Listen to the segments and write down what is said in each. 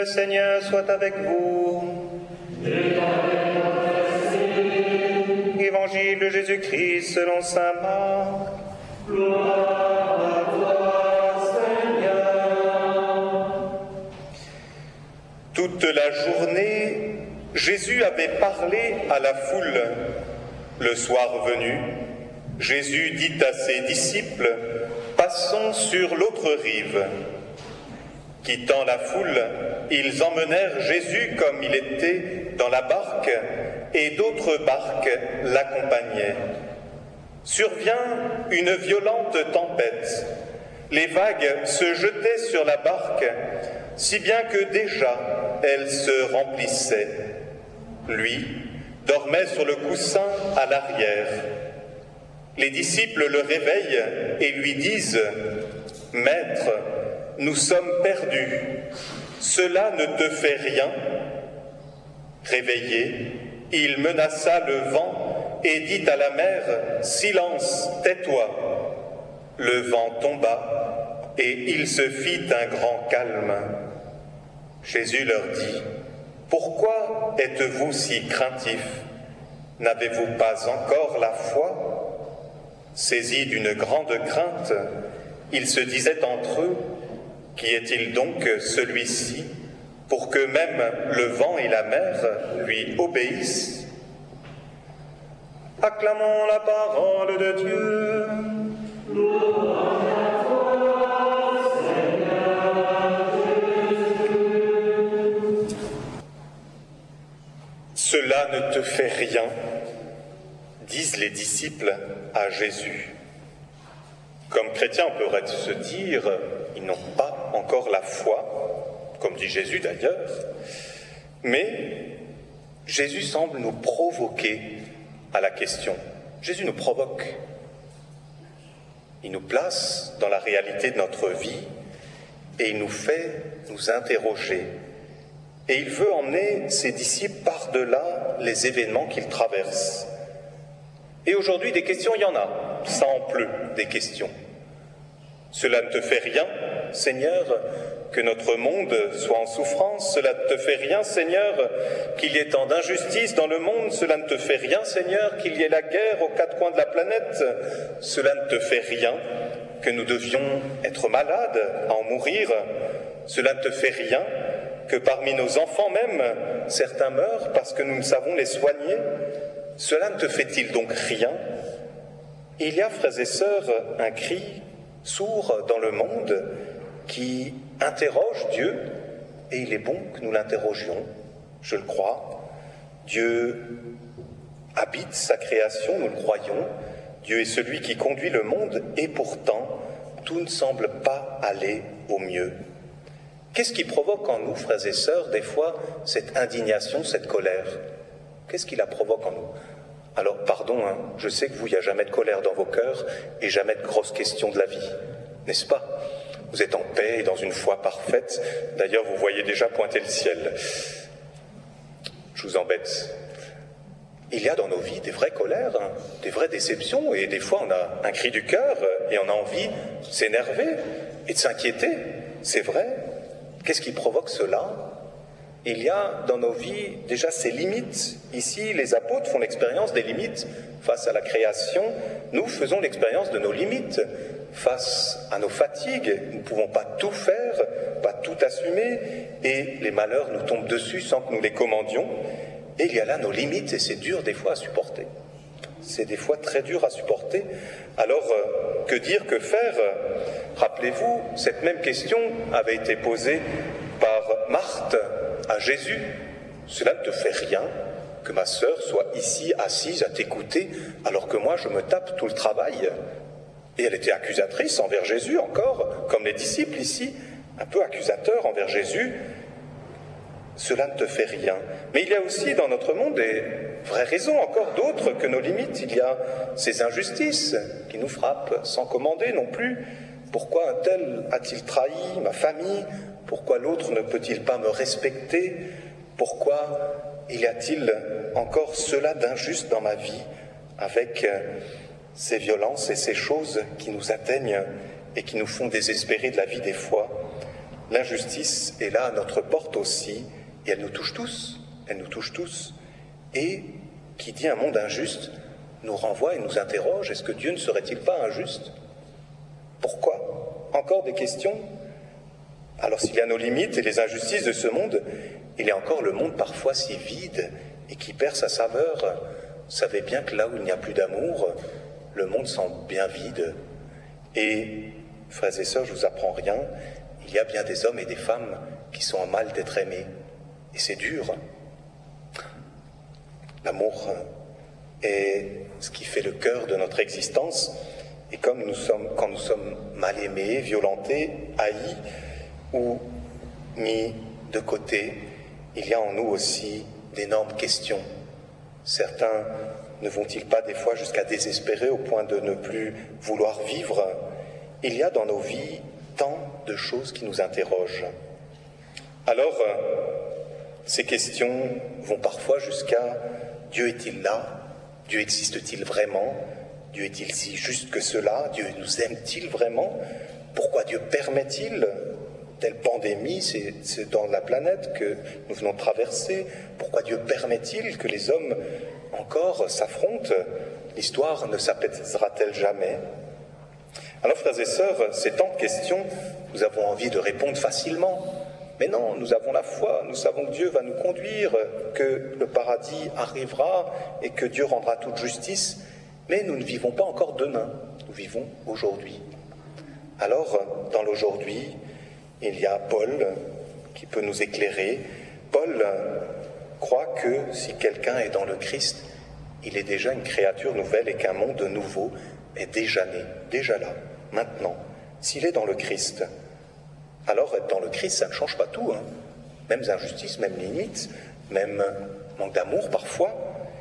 Seigneur soit avec vous. Évangile de Jésus-Christ selon saint Marc. Gloire à toi, Seigneur. Toute la journée, Jésus avait parlé à la foule. Le soir venu, Jésus dit à ses disciples, « Passons sur l'autre rive. » Quittant la foule, ils emmenèrent Jésus comme il était dans la barque, et d'autres barques l'accompagnaient. Survient une violente tempête. Les vagues se jetaient sur la barque, si bien que déjà elle se remplissait. Lui dormait sur le coussin à l'arrière. Les disciples le réveillent et lui disent « Maître, nous sommes perdus, cela ne te fait rien ?» Réveillé, il menaça le vent et dit à la mer « Silence, tais-toi !» Le vent tomba et il se fit un grand calme. Jésus leur dit « Pourquoi êtes-vous si craintifs? N'avez-vous pas encore la foi ?» Saisis d'une grande crainte, ils se disaient entre eux, « Qui est-il donc celui-ci pour que même le vent et la mer lui obéissent ?» Acclamons la parole de Dieu. Louange à toi, Seigneur Jésus. Cela ne te fait rien, disent les disciples à Jésus. Comme chrétiens, on pourrait se dire, ils n'ont pas encore la foi, comme dit Jésus d'ailleurs, mais Jésus semble nous provoquer à la question. Jésus nous provoque. Il nous place dans la réalité de notre vie et il nous fait nous interroger. Et il veut emmener ses disciples par-delà les événements qu'ils traversent. Et aujourd'hui, des questions, il y en a. Ça en pleut, des questions. Cela ne te fait rien, Seigneur, que notre monde soit en souffrance. Cela ne te fait rien, Seigneur, qu'il y ait tant d'injustice dans le monde. Cela ne te fait rien, Seigneur, qu'il y ait la guerre aux quatre coins de la planète. Cela ne te fait rien que nous devions être malades, en mourir. Cela ne te fait rien que parmi nos enfants même, certains meurent parce que nous ne savons les soigner. Cela ne te fait-il donc rien? Il y a, frères et sœurs, un cri sourd dans le monde qui interroge Dieu, et il est bon que nous l'interrogions, je le crois. Dieu habite sa création, nous le croyons. Dieu est celui qui conduit le monde, et pourtant, tout ne semble pas aller au mieux. Qu'est-ce qui provoque en nous, frères et sœurs, des fois, cette indignation, cette colère? Qu'est-ce qui la provoque en nous? Alors, pardon, je sais que vous, il n'y a jamais de colère dans vos cœurs et jamais de grosses questions de la vie, n'est-ce pas? Vous êtes en paix et dans une foi parfaite. D'ailleurs, vous voyez déjà pointer le ciel. Je vous embête. Il y a dans nos vies des vraies colères, des vraies déceptions, et des fois, on a un cri du cœur et on a envie de s'énerver et de s'inquiéter. C'est vrai. Qu'est-ce qui provoque cela? Il y a dans nos vies déjà ces limites. Ici, les apôtres font l'expérience des limites face à la création. Nous faisons l'expérience de nos limites face à nos fatigues. Nous ne pouvons pas tout faire, pas tout assumer, et les malheurs nous tombent dessus sans que nous les commandions. Et il y a là nos limites, et c'est dur des fois à supporter. C'est des fois très dur à supporter. Alors, que dire, que faire? Rappelez-vous, cette même question avait été posée par Marthe à Jésus. Cela ne te fait rien que ma sœur soit ici assise à t'écouter alors que moi je me tape tout le travail. Et elle était accusatrice envers Jésus encore, comme les disciples ici, un peu accusateurs envers Jésus. Cela ne te fait rien. Mais il y a aussi dans notre monde des vraies raisons, encore d'autres que nos limites. Il y a ces injustices qui nous frappent sans commander non plus. Pourquoi un tel a-t-il trahi ma famille? Pourquoi l'autre ne peut-il pas me respecter? Pourquoi y a-t-il encore cela d'injuste dans ma vie, avec ces violences et ces choses qui nous atteignent et qui nous font désespérer de la vie des fois? L'injustice est là à notre porte aussi, et elle nous touche tous, Et qui dit un monde injuste nous renvoie et nous interroge, est-ce que Dieu ne serait-il pas injuste? Pourquoi? Encore des questions? Alors s'il y a nos limites et les injustices de ce monde, il y a encore le monde parfois si vide et qui perd sa saveur. Vous savez bien que là où il n'y a plus d'amour, le monde semble bien vide. Et, frères et sœurs, je ne vous apprends rien, il y a bien des hommes et des femmes qui sont en mal d'être aimés. Et c'est dur. L'amour est ce qui fait le cœur de notre existence. Et comme quand nous sommes mal aimés, violentés, haïs ou mis de côté, il y a en nous aussi d'énormes questions. Certains ne vont-ils pas des fois jusqu'à désespérer au point de ne plus vouloir vivre? Il y a dans nos vies tant de choses qui nous interrogent. Alors, ces questions vont parfois jusqu'à « Dieu est-il là? Dieu existe-t-il vraiment? Dieu est-il si juste que cela? Dieu nous aime-t-il vraiment? Pourquoi Dieu permet-il telle pandémie? C'est dans la planète que nous venons de traverser. Pourquoi Dieu permet-il que les hommes encore s'affrontent? L'histoire ne s'apaisera-t-elle jamais? Alors, frères et sœurs, ces tant de questions, nous avons envie de répondre facilement. Mais non, nous avons la foi, nous savons que Dieu va nous conduire, que le paradis arrivera et que Dieu rendra toute justice. Mais nous ne vivons pas encore demain, nous vivons aujourd'hui. Alors, dans l'aujourd'hui, il y a Paul qui peut nous éclairer. Paul croit que si quelqu'un est dans le Christ, il est déjà une créature nouvelle et qu'un monde nouveau est déjà né, déjà là, maintenant. S'il est dans le Christ, alors être dans le Christ, ça ne change pas tout. Mêmes injustices, mêmes limites, même manque d'amour parfois,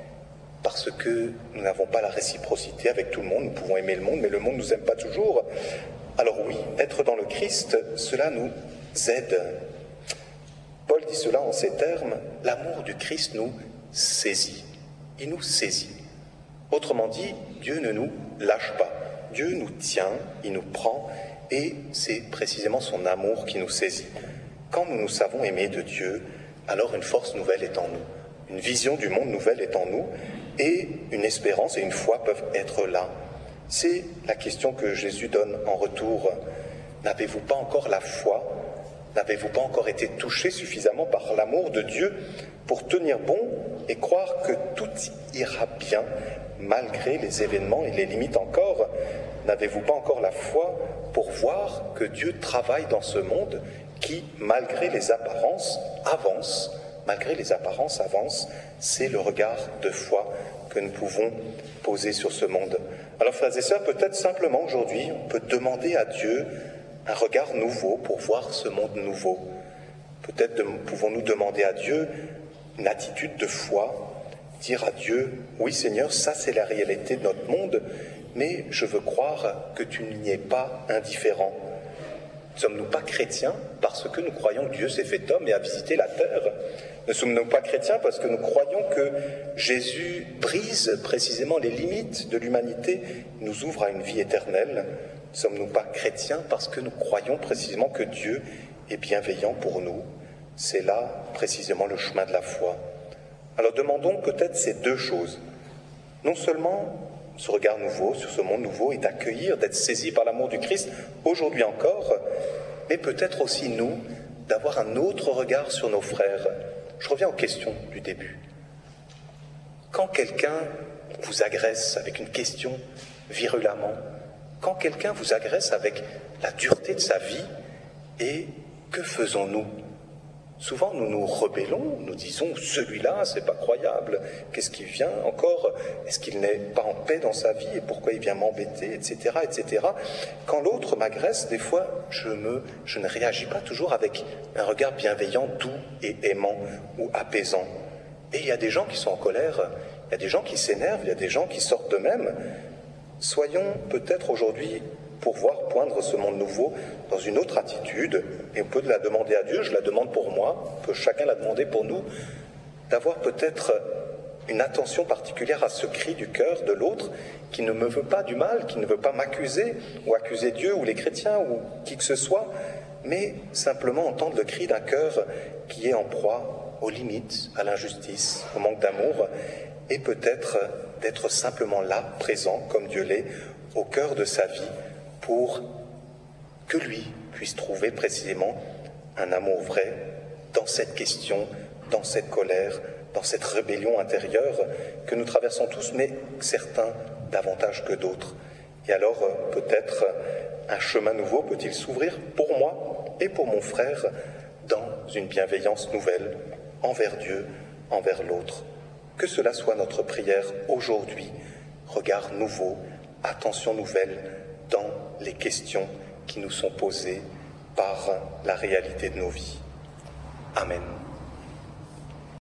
parce que nous n'avons pas la réciprocité avec tout le monde. Nous pouvons aimer le monde, mais le monde ne nous aime pas toujours. Alors oui, être dans le Christ, cela nous aide. Paul dit cela en ces termes, l'amour du Christ nous saisit. Il nous saisit. Autrement dit, Dieu ne nous lâche pas. Dieu nous tient, il nous prend, et c'est précisément son amour qui nous saisit. Quand nous nous savons aimer de Dieu, alors une force nouvelle est en nous. Une vision du monde nouvelle est en nous, et une espérance et une foi peuvent être là. C'est la question que Jésus donne en retour. N'avez-vous pas encore la foi? N'avez-vous pas encore été touché suffisamment par l'amour de Dieu pour tenir bon et croire que tout ira bien malgré les événements et les limites encore? N'avez-vous pas encore la foi pour voir que Dieu travaille dans ce monde qui, malgré les apparences, avance? Malgré les apparences avance, c'est le regard de foi que nous pouvons poser sur ce monde. Alors, frères et sœurs, peut-être simplement aujourd'hui, on peut demander à Dieu un regard nouveau pour voir ce monde nouveau. Peut-être pouvons-nous demander à Dieu une attitude de foi, dire à Dieu, oui Seigneur, ça c'est la réalité de notre monde, mais je veux croire que tu n'y es pas indifférent. Ne sommes-nous pas chrétiens parce que nous croyons que Dieu s'est fait homme et a visité la terre? Ne sommes-nous pas chrétiens parce que nous croyons que Jésus brise précisément les limites de l'humanité, nous ouvre à une vie éternelle? Ne sommes-nous pas chrétiens parce que nous croyons précisément que Dieu est bienveillant pour nous? C'est là précisément le chemin de la foi. Alors demandons peut-être ces deux choses. Non seulement ce regard nouveau sur ce monde nouveau et d'accueillir, d'être saisi par l'amour du Christ aujourd'hui encore, mais peut-être aussi nous, d'avoir un autre regard sur nos frères. Je reviens aux questions du début. Quand quelqu'un vous agresse avec une question virulemment, quand quelqu'un vous agresse avec la dureté de sa vie, et que faisons-nous? Souvent, nous nous rebellons, nous disons « celui-là, c'est pas croyable, qu'est-ce qu'il vient encore? Est-ce qu'il n'est pas en paix dans sa vie et pourquoi il vient m'embêter, etc. etc. » Quand l'autre m'agresse, des fois, je ne réagis pas toujours avec un regard bienveillant, doux et aimant ou apaisant. Et il y a des gens qui sont en colère, il y a des gens qui s'énervent, il y a des gens qui sortent d'eux-mêmes. Soyons peut-être aujourd'hui pour voir poindre ce monde nouveau dans une autre attitude, et on peut la demander à Dieu, je la demande pour moi, on peut chacun la demander pour nous, d'avoir peut-être une attention particulière à ce cri du cœur de l'autre qui ne me veut pas du mal, qui ne veut pas m'accuser, ou accuser Dieu, ou les chrétiens, ou qui que ce soit, mais simplement entendre le cri d'un cœur qui est en proie aux limites, à l'injustice, au manque d'amour, et peut-être d'être simplement là, présent, comme Dieu l'est, au cœur de sa vie, pour que lui puisse trouver précisément un amour vrai dans cette question, dans cette colère, dans cette rébellion intérieure que nous traversons tous, mais certains davantage que d'autres. Et alors, peut-être, un chemin nouveau peut-il s'ouvrir pour moi et pour mon frère dans une bienveillance nouvelle envers Dieu, envers l'autre. Que cela soit notre prière aujourd'hui, regard nouveau, attention nouvelle dans les questions qui nous sont posées par la réalité de nos vies. Amen.